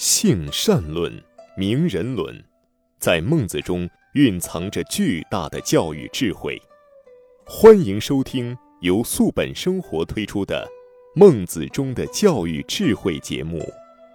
性善论、名人论，在孟子中蕴藏着巨大的教育智慧。欢迎收听由素本生活推出的《孟子中的教育智慧》节目。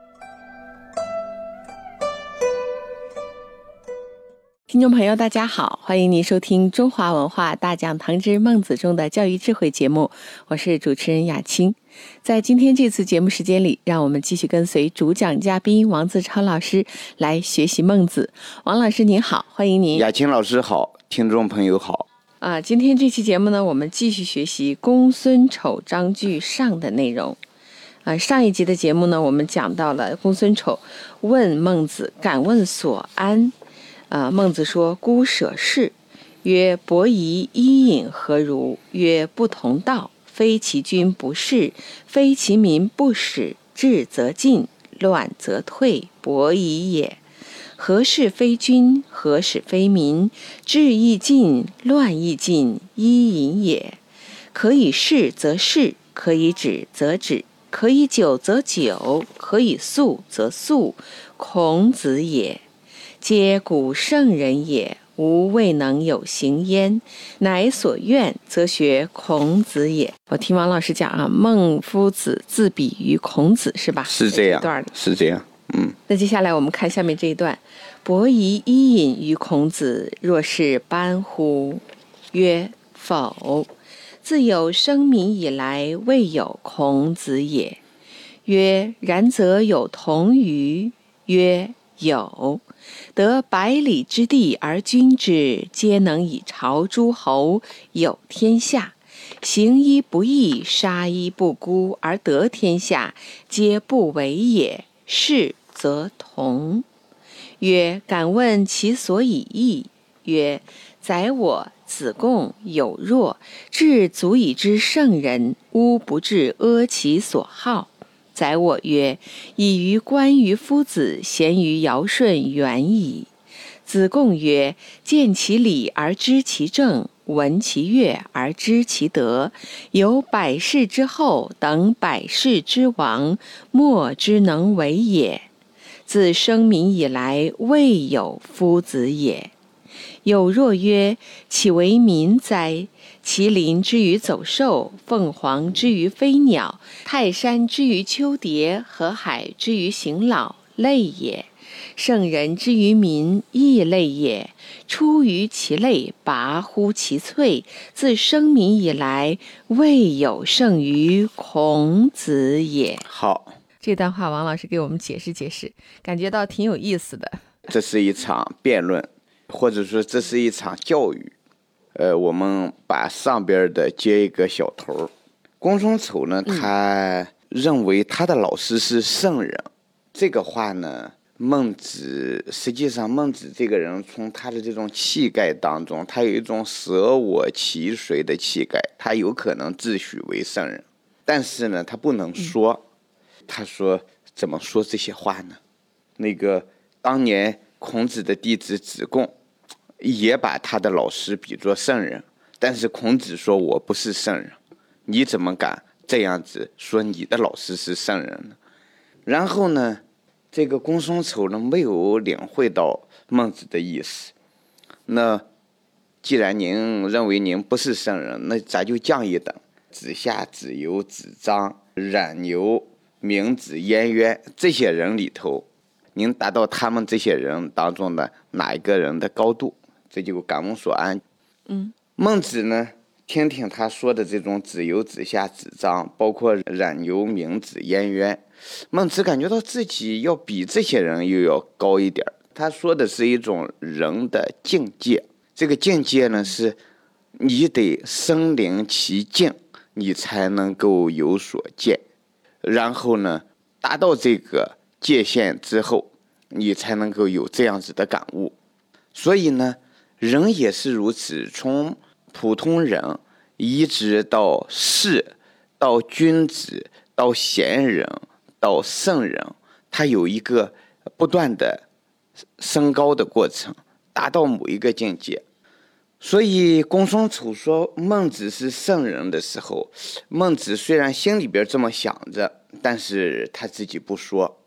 听众朋友大家好，欢迎您收听中华文化大讲堂之孟子中的教育智慧节目，我是主持人雅青。在今天这次节目时间里，让我们继续跟随主讲嘉宾王自超老师来学习孟子。王老师您好，欢迎您。 雅青老师好，听众朋友好。 今天这期节目呢，我们继续学习公孙丑章句上的内容。上一集的节目呢，我们讲到了公孙丑问孟子，敢问所安。孟子说：“孤舍士，曰：伯夷伊尹何如？曰：不同道，非其君不事，非其民不使，治则进，乱则退，伯夷也。何事非君？何使非民？治亦进，乱亦进，伊尹也。可以事则事，可以止则止，可以久则久，可以速则速，孔子也。皆古圣人也，吾未能有行焉，乃所愿则学孔子也。”我听王老师讲孟夫子自比于孔子，是吧？ 是这样，是这样。 那接下来我们看下面这一段：伯夷伊尹于孔子，若是班乎？曰：否。自有生民以来，未有孔子也。曰：然则有同于？曰：有。得百里之地而君之，皆能以朝诸侯，有天下。行一不义，杀一不孤，而得天下，皆不为也。是则同。曰：敢问其所以异？曰：宰我子贡有若，至足以知圣人，吾不至阿其所好。宰我曰：以于关于夫子，贤于尧舜远矣。子贡曰：见其礼而知其政，闻其乐而知其德。有百世之后，等百世之王，莫之能为也。自生民以来，未有夫子也。有若曰：岂为民哉？麒麟之于走兽，凤凰之于飞鸟，泰山之于丘蝶，河海之于行老，类也。圣人之于民，亦类也。出于其类，拔乎其萃。自生民以来，未有胜于孔子也。 好， 这段话王老师给我们解释解释，感觉到挺有意思的。 这是一场辩论，或者说这是一场教育。我们把上边的接一个小头。公孙丑呢，他认为他的老师是圣人。这个话呢，实际上孟子这个人从他的这种气概当中，他有一种舍我其谁的气概，他有可能自诩为圣人，但是呢，他不能说。他说怎么说这些话呢？当年孔子的弟子子贡也把他的老师比作圣人，但是孔子说我不是圣人，你怎么敢这样子说你的老师是圣人呢？然后呢，这个公孙丑呢没有领会到孟子的意思。那既然您认为您不是圣人，那咱就降一等，子夏、子游、子张、冉牛、明子、颜渊这些人里头，您达到他们这些人当中的哪一个人的高度？这就敢问所安。孟子呢，听听他说的这种子游、子夏、子张，包括冉牛、明子、颜渊，孟子感觉到自己要比这些人又要高一点。他说的是一种人的境界，这个境界呢，是你得身临其境，你才能够有所见，然后呢，达到这个界限之后，你才能够有这样子的感悟。所以呢，人也是如此，从普通人一直到士，到君子，到贤人，到圣人，他有一个不断的升高的过程，达到某一个境界。所以公孙丑说孟子是圣人的时候，孟子虽然心里边这么想着，但是他自己不说。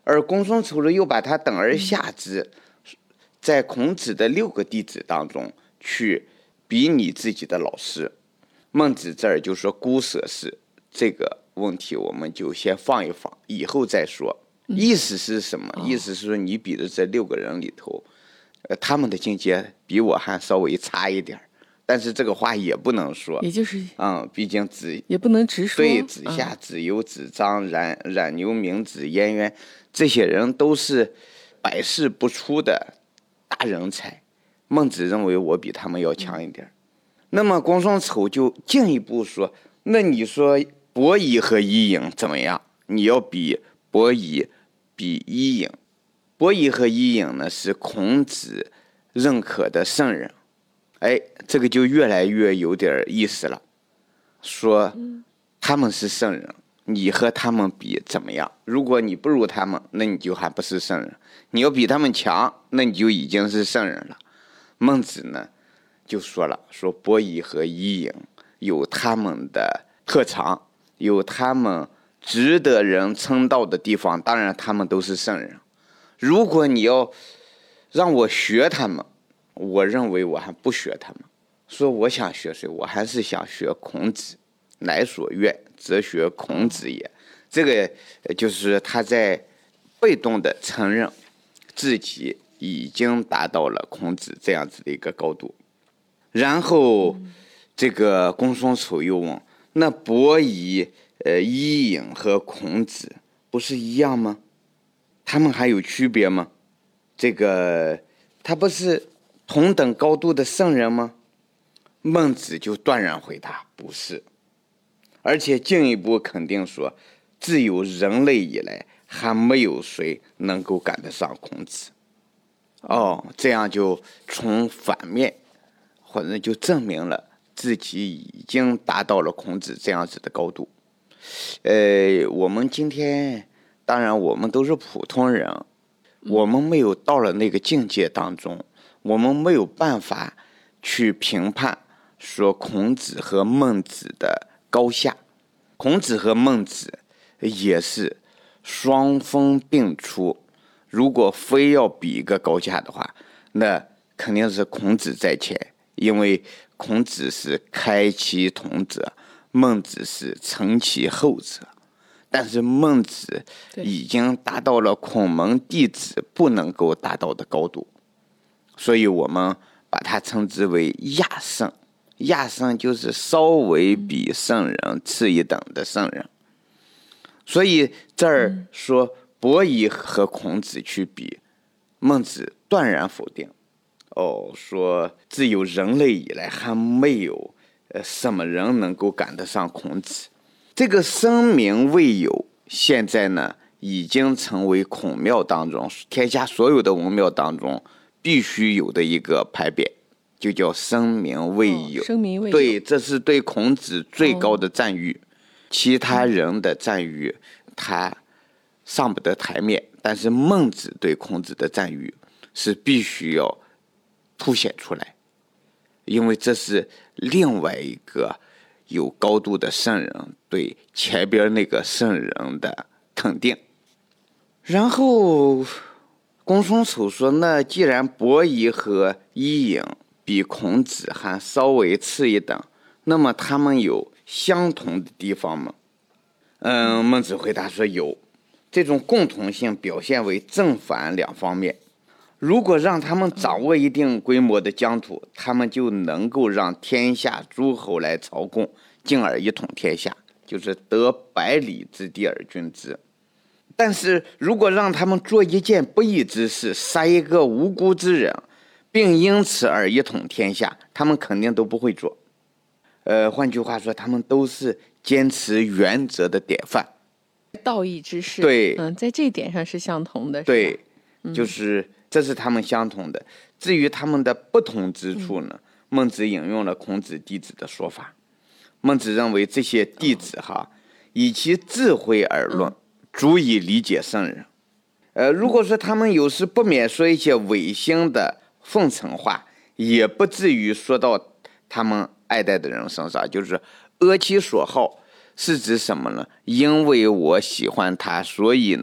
而公孙丑呢又把他等而下之，在孔子的6个弟子当中去比拟自己的老师。孟子这儿就说姑舍氏，这个问题我们就先放一放，以后再说。意思是什么？意思是说你比的这6个人里头，他们的境界比我还稍微差一点，但是这个话也不能说， 也就是毕竟子也不能直说。 对，子夏、子游、子张、冉牛、明子、颜渊，这些人都是百世不出的大人才。孟子认为我比他们要强一点。那么公孙丑就进一步说，那你说伯夷和伊尹怎么样？你要比伯夷比伊尹。伯夷和伊尹呢是孔子认可的圣人。这个就越来越有点意思了，说他们是圣人，你和他们比怎么样？如果你不如他们，那你就还不是圣人；你要比他们强，那你就已经是圣人了。孟子呢就说了，说伯夷和伊尹有他们的特长，有他们值得人称道的地方，当然他们都是圣人。如果你要让我学他们，我认为我还不学他们。说我想学谁？我还是想学孔子。乃所愿，则学孔子也。这个就是他在被动的承认自己已经达到了孔子这样子的一个高度。然后这个公孙丑又问，那伯夷、伊尹和孔子不是一样吗？他们还有区别吗？这个他不是同等高度的圣人吗？孟子就断然回答，不是。而且进一步肯定说，自有人类以来，还没有谁能够赶得上孔子。这样就从反面或者就证明了自己已经达到了孔子这样子的高度。我们今天当然我们都是普通人，我们没有到了那个境界当中，我们没有办法去评判说孔子和孟子的高下。孔子和孟子也是双峰并出，如果非要比一个高下的话，那肯定是孔子在前，因为孔子是开其同者，孟子是成其后者。但是孟子已经达到了孔门弟子不能够达到的高度，所以我们把它称之为亚圣。亚圣就是稍微比圣人次一等的圣人。所以这儿说伯夷和孔子去比，孟子断然否定。说自有人类以来还没有什么人能够赶得上孔子。这个声名未有，现在呢已经成为孔庙当中天下所有的文庙当中必须有的一个牌匾，就叫声名未有。 声名未有， 对，这是对孔子最高的赞誉。其他人的赞誉他上不得台面，但是孟子对孔子的赞誉是必须要凸显出来，因为这是另外一个有高度的圣人对前边那个圣人的肯定。然后公孙丑说，那既然伯夷和伊尹比孔子还稍微次一等，那么他们有相同的地方吗？孟子回答说有，这种共同性表现为正反两方面。如果让他们掌握一定规模的疆土，他们就能够让天下诸侯来朝贡，进而一统天下，就是得百里之地而均之。但是如果让他们做一件不义之事，杀一个无辜之人，并因此而一统天下，他们肯定都不会做。换句话说，他们都是坚持原则的典范， 道义之士。 对， 在这一点上是相同的。 对，就是这是他们相同的。至于他们的不同之处呢，孟子引用了孔子弟子的说法。孟子认为这些弟子以其智慧而论，足以理解圣人。如果说他们有时不免说一些违心的奉承话，也不至于说到他们爱戴的人身上，就是阿其所好，是指什么呢？因为我喜欢他，所以呢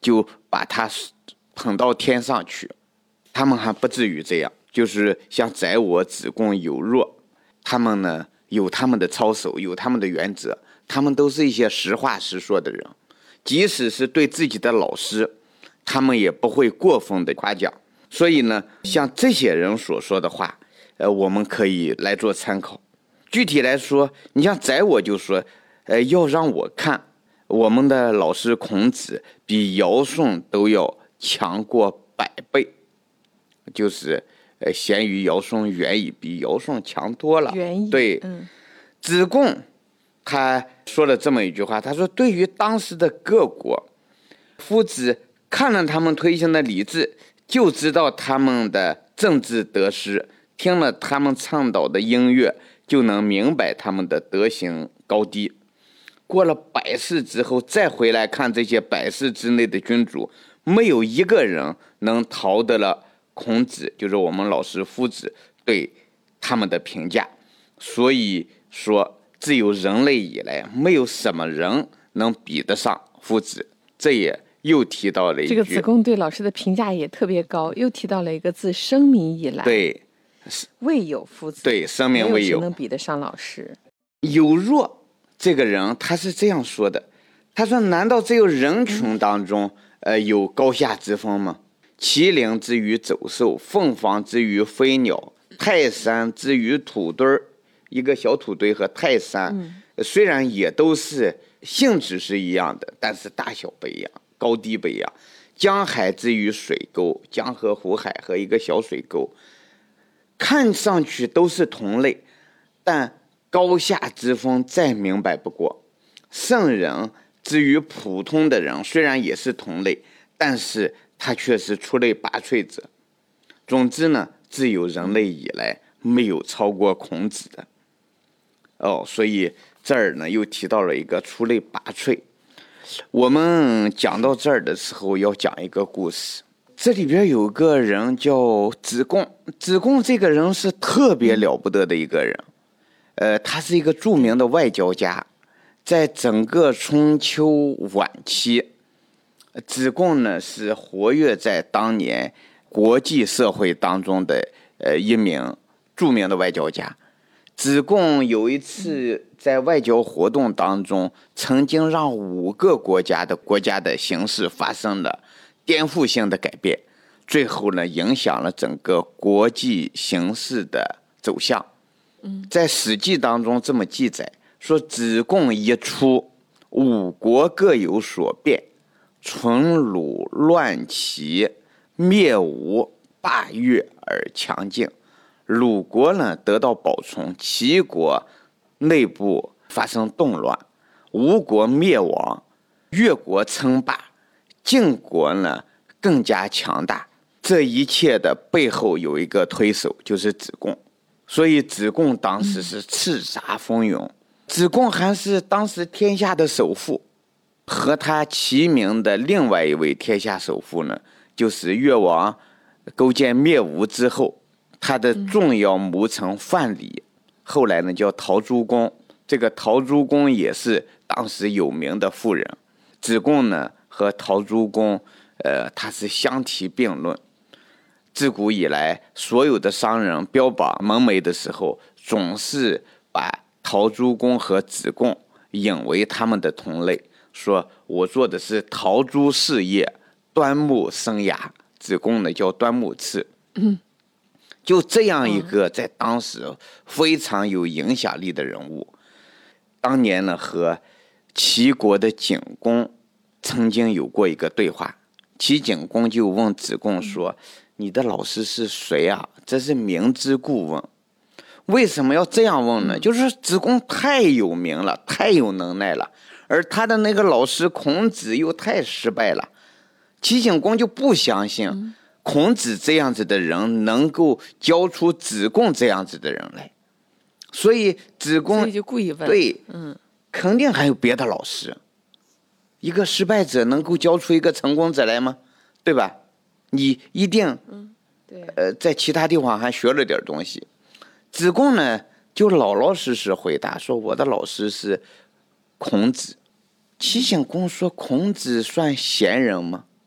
就把他捧到天上去。他们还不至于这样，就是像宰我、子贡、有若，他们呢有他们的操守，有他们的原则，他们都是一些实话实说的人，即使是对自己的老师，他们也不会过分的夸奖。所以呢，像这些人所说的话，我们可以来做参考。具体来说，你像宰我就说，要让我看，我们的老师孔子比尧舜都要强过100倍，就是贤于尧舜远矣，比尧舜强多了。 远矣。 对，子贡他说了这么一句话，他说对于当时的各国，夫子看了他们推行的礼制，就知道他们的政治得失，听了他们倡导的音乐，就能明白他们的德行高低。过了100世之后，再回来看这些100世之内的君主，没有一个人能逃得了孔子，就是我们老师夫子对他们的评价。所以说，自有人类以来，没有什么人能比得上夫子。这也又提到了一句， 这个子贡对老师的评价也特别高，又提到了一个字：生民以来， 对， 未有夫子。 对，生民未有， 没有谁能比得上老师。 有若这个人他是这样说的，他说：难道只有人群当中有高下之分吗？麒麟之于走兽，凤凰之于飞鸟，泰山之于土堆儿。一个小土堆和泰山，虽然也都是性质是一样的，但是大小不一样，高低不一样。江海之于水沟，江河湖海和一个小水沟，看上去都是同类，但高下之分再明白不过。圣人之于普通的人，虽然也是同类，但是他却是出类拔萃者。总之呢，自有人类以来，没有超过孔子的。所以这儿呢又提到了一个出类拔萃。我们讲到这儿的时候，要讲一个故事。这里边有个人叫子贡，子贡这个人是特别了不得的一个人。他是一个著名的外交家，在整个春秋晚期，子贡呢是活跃在当年国际社会当中的一名著名的外交家。子贡有一次在外交活动当中，曾经让5个国家的形势发生了颠覆性的改变，最后呢影响了整个国际形势的走向。在《史记》当中这么记载说，子贡一出，5国各有所变，存鲁乱齐，灭吴霸越而强劲。鲁国呢得到保存，齐国内部发生动乱，吴国灭亡，越国称霸，晋国呢更加强大。这一切的背后有一个推手，就是子贡。所以子贡当时是叱咤风云。子贡还是当时天下的首富，和他齐名的另外一位天下首富呢，就是越王勾践灭吴之后，他的重要谋臣范蠡，后来呢叫陶朱公。这个陶朱公也是当时有名的富人。子贡呢和陶朱公，他是相提并论。自古以来，所有的商人标榜门楣的时候，总是把陶朱公和子贡引为他们的同类，说我做的是陶朱事业，端木生涯。子贡呢叫端木赐。就这样一个在当时非常有影响力的人物，当年呢和齐国的景公曾经有过一个对话。齐景公就问子贡说，你的老师是谁啊？这是明知故问。为什么要这样问呢？就是子贡太有名了，太有能耐了，而他的那个老师孔子又太失败了。齐景公就不相信孔子这样子的人能够教出子贡这样子的人来，所以子贡就故意问， 对，肯定还有别的老师。一个失败者能够教出一个成功者来吗？对吧？你一定，在其他地方还学了点东西。子贡呢，就老老实实回答说，我的老师是孔子。齐景公说，孔子算贤人吗？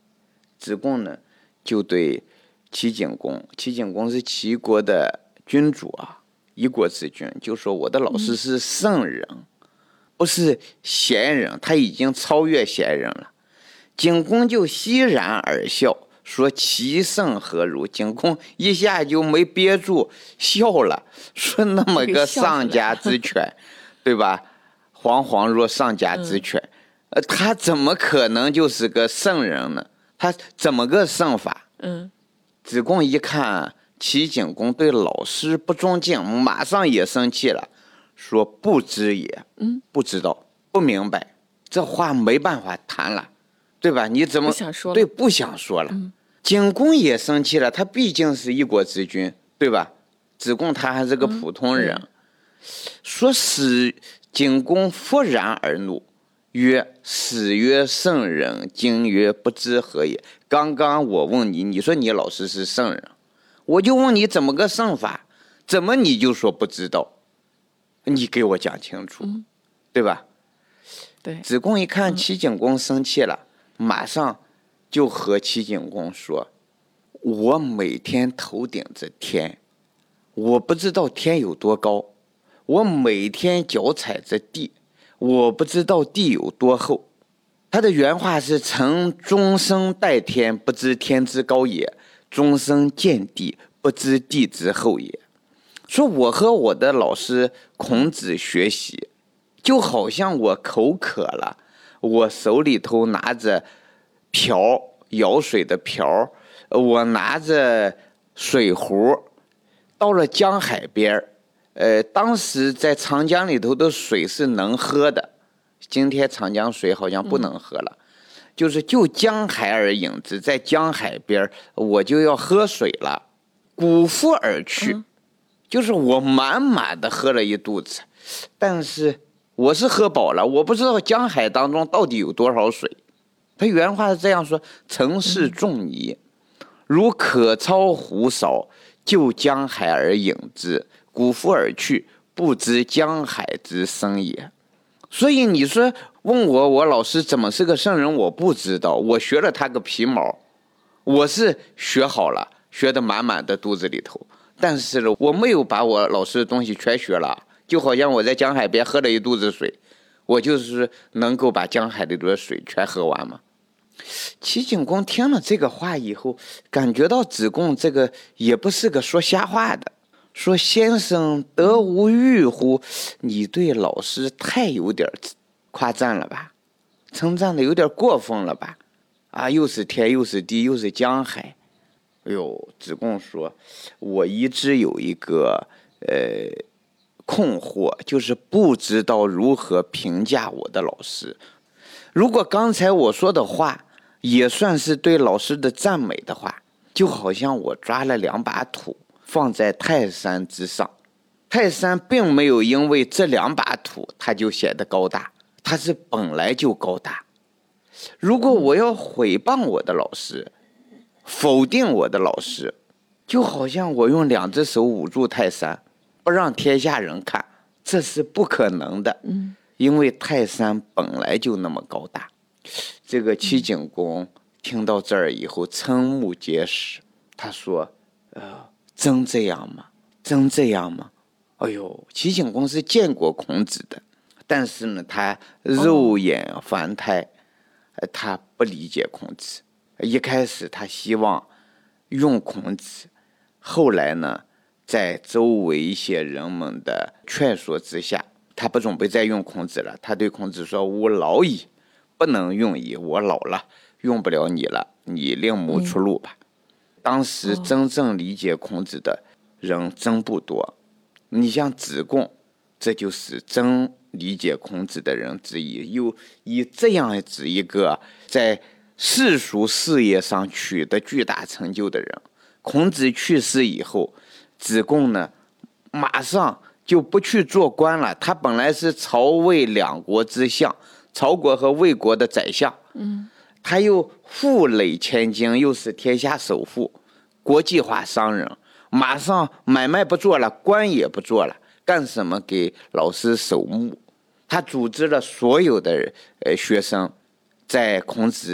子贡呢就对齐景公是齐国的君主啊，一国之君，就说我的老师是圣人，不是贤人，他已经超越贤人了。景公就欣然而笑，说其圣何如？景公一下就没憋住笑了，说那么个上家之犬，对吧？惶惶若上家之犬，他怎么可能就是个圣人呢？他怎么个圣法？子贡一看齐景公对老师不尊敬，马上也生气了，说不知也，不知道，不明白，这话没办法谈了，对吧？你怎么不想说了？ 对，不想说了。景公也生气了，他毕竟是一国之君，对吧？子贡他还是个普通人，说使景公勃然而怒，曰：始曰圣人，今曰不知何也。刚刚我问你，你说你老师是圣人，我就问你怎么个圣法，怎么你就说不知道？你给我讲清楚，对吧？ 对。 子贡一看齐景公生气了，马上就和齐景公说：我每天头顶着天，我不知道天有多高，我每天脚踩着地，我不知道地有多厚。他的原话是：臣终生待天，不知天之高也；终生见地，不知地之厚也。说我和我的老师孔子学习，就好像我口渴了，我手里头拿着瓢，舀水的瓢，我拿着水壶，到了江海边当时在长江里头的水是能喝的，今天长江水好像不能喝了，就江海而饮之，在江海边我就要喝水了，鼓腹而去，就是我满满的喝了一肚子，但是我是喝饱了，我不知道江海当中到底有多少水。他原话是这样说：曾是仲尼，如可超湖勺，就江海而饮之，鼓腹而去，不知江海之深也。所以你说问我老师怎么是个圣人，我不知道，我学了他个皮毛，我是学好了，学得满满的肚子里头，但是呢，我没有把我老师的东西全学了，就好像我在江海边喝了一肚子水，我就是能够把江海里的水全喝完吗？齐景公听了这个话以后，感觉到子贡这个也不是个说瞎话的，说先生得无欲乎？你对老师太有点夸赞了吧，称赞的有点过分了吧？啊，又是天又是地又是江海。哎呦，子贡说，我一直有一个困惑，就是不知道如何评价我的老师。如果刚才我说的话也算是对老师的赞美的话，就好像我抓了2把土放在泰山之上，泰山并没有因为这2把土它就显得高大，它是本来就高大。如果我要毁谤我的老师，否定我的老师，就好像我用2只手捂住泰山，不让天下人看，这是不可能的。因为泰山本来就那么高大。这个齐景公听到这儿以后瞠目结舌，他说真这样吗？真这样吗？哎呦，齐景公是见过孔子的，但是呢他肉眼凡胎，他不理解孔子。一开始他希望用孔子，后来呢在周围一些人们的劝说之下，他不准备再用孔子了。他对孔子说：吾老矣，不能用矣，我老了，用不了你了，你另谋出路吧。当时真正理解孔子的人真不多，你像子贡，这就是真理解孔子的人之一，又以这样子一个在世俗事业上取得巨大成就的人，孔子去世以后，子贡呢马上就不去做官了。他本来是曹魏2国之相，曹国和魏国的宰相，他又富累千金，又是天下首富，国际化商人，马上买卖不做了，官也不做了，干什么？给老师守墓。他组织了所有的学生，在孔子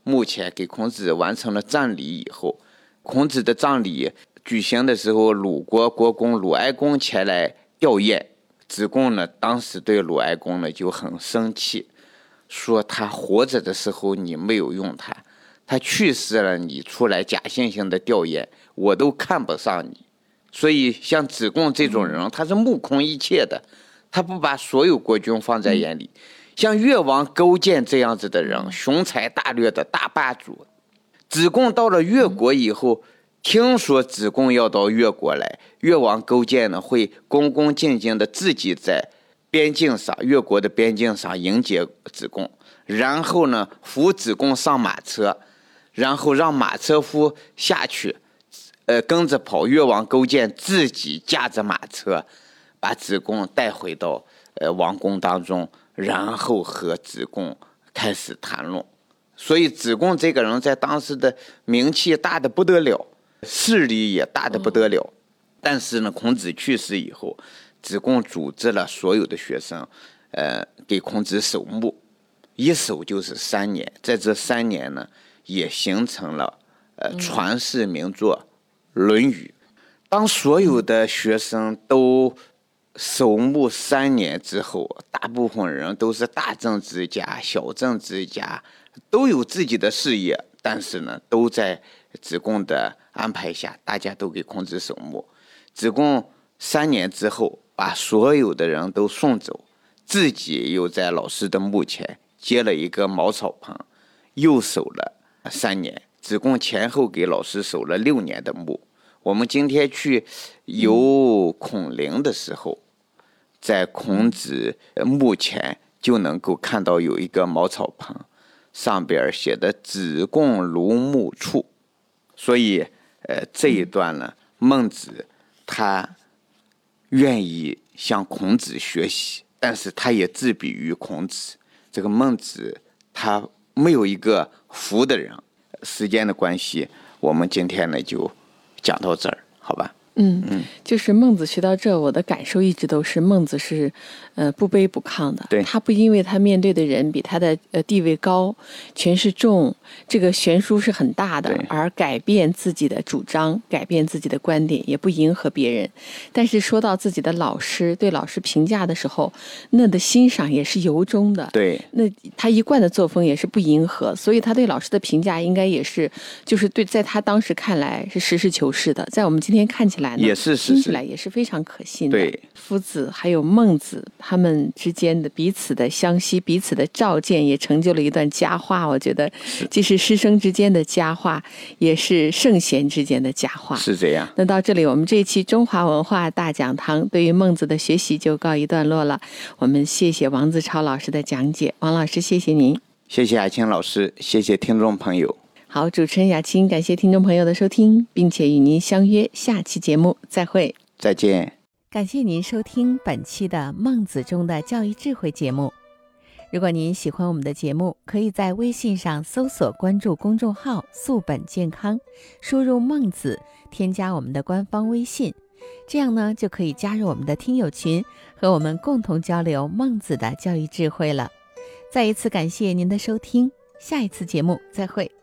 墓前给孔子完成了葬礼以后，孔子的葬礼举行的时候，鲁国国公鲁哀公前来吊唁。子贡呢，当时对鲁哀公呢就很生气，说他活着的时候你没有用他，他去世了你出来假惺惺的吊唁，我都看不上你。所以像子贡这种人，他是目空一切的，他不把所有国君放在眼里。像越王勾践这样子的人，雄才大略的大霸主，子贡到了越国以后，听说子贡要到越国来，越王勾践呢会恭恭敬敬的自己在边境上，越国的边境上迎接子贡，然后呢扶子贡上马车，然后让马车夫下去，跟着跑。越王勾践自己驾着马车，把子贡带回到王宫当中，然后和子贡开始谈论。所以子贡这个人在当时的名气大得不得了，势力也大得不得了。但是呢，孔子去世以后，子贡组织了所有的学生，给孔子守墓，一守就是3年。在这3年呢，也形成了传世名作《论语》。当所有的学生都守墓3年之后，大部分人都是大政治家、小政治家，都有自己的事业，但是呢，都在子贡的安排下，大家都给孔子守墓。子贡3年之后，把所有的人都送走，自己又在老师的墓前接了一个茅草棚，又守了3年。子贡前后给老师守了6年的墓。我们今天去游孔陵的时候，在孔子墓前就能够看到有一个茅草棚，上边写的子贡庐墓处。所以这一段呢，孟子他愿意向孔子学习，但是他也自比于孔子。这个孟子他没有一个服的人。时间的关系，我们今天呢就讲到这儿，好吧？ 就是孟子学到这，我的感受一直都是孟子是不卑不亢的。 对， 他不因为他面对的人比他的地位高、权势重，这个悬殊是很大的，而改变自己的主张，改变自己的观点，也不迎合别人。但是说到自己的老师，对老师评价的时候，那的欣赏也是由衷的。 对， 那他一贯的作风也是不迎合，所以他对老师的评价应该也是，就是对，在他当时看来是实事求是的，在我们今天看起来也是听起来也是非常可信的。 对， 夫子还有孟子他们之间的彼此的相惜，彼此的照见，也成就了一段佳话。我觉得既是师生之间的佳话，也是圣贤之间的佳话。 是这样。 那到这里，我们这一期中华文化大讲堂对于孟子的学习就告一段落了。我们谢谢王自超老师的讲解。王老师，谢谢您。 谢谢雅青老师，谢谢听众朋友。 好，主持人雅青感谢听众朋友的收听，并且与您相约下期节目再会。 再见。 感谢您收听本期的孟子中的教育智慧节目。如果您喜欢我们的节目，可以在微信上搜索关注公众号素本健康，输入孟子，添加我们的官方微信，这样呢就可以加入我们的听友群，和我们共同交流孟子的教育智慧了。再一次感谢您的收听，下一次节目再会。